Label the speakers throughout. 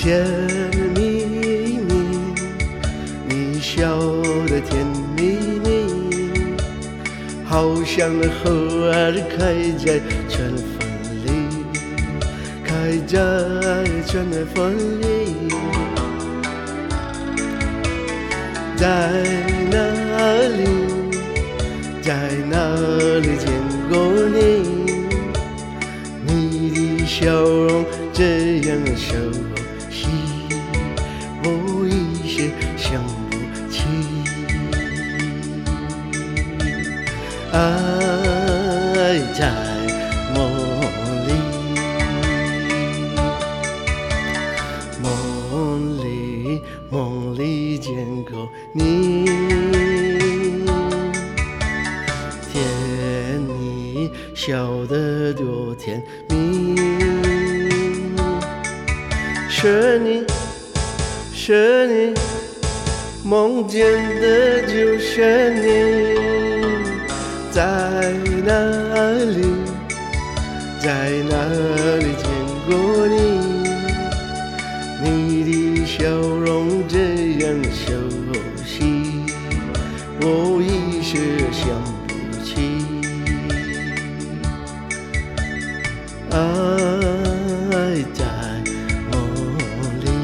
Speaker 1: 甜蜜蜜，你笑得甜蜜蜜，好像花儿开在春风里，开在春风里。在哪里，在哪里见过你？你的笑容这样熟悉，我一时想不起。爱在梦里，梦里，梦里见过你，甜蜜笑得多甜蜜。是你，是你，梦见的就是你。在哪里，在哪里见过你？你的笑容这样熟悉，我一时想不起。爱在梦里。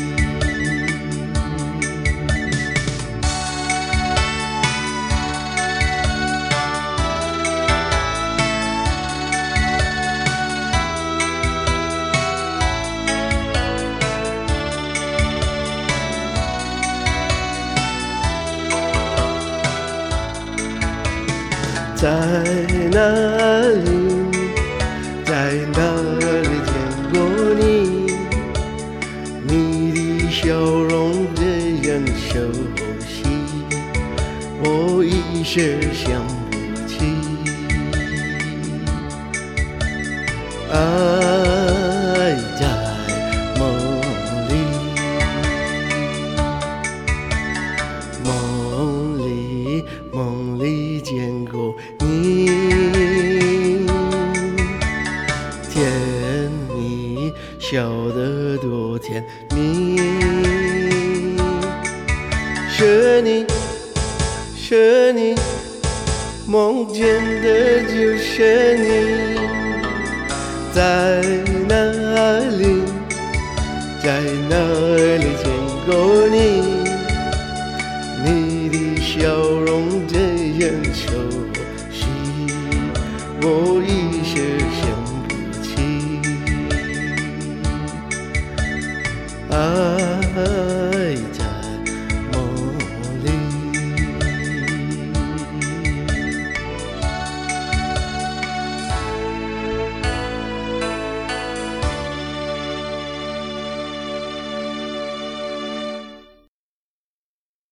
Speaker 1: 在哪里，在哪里见过你？你的笑容这样熟悉，我一时想不起。爱在梦里，梦里，梦里见过你，甜蜜笑得多甜蜜。是你，是你，梦见的就是你。在哪里，在哪里见过你？你的笑容这样熟悉，我一时想不起。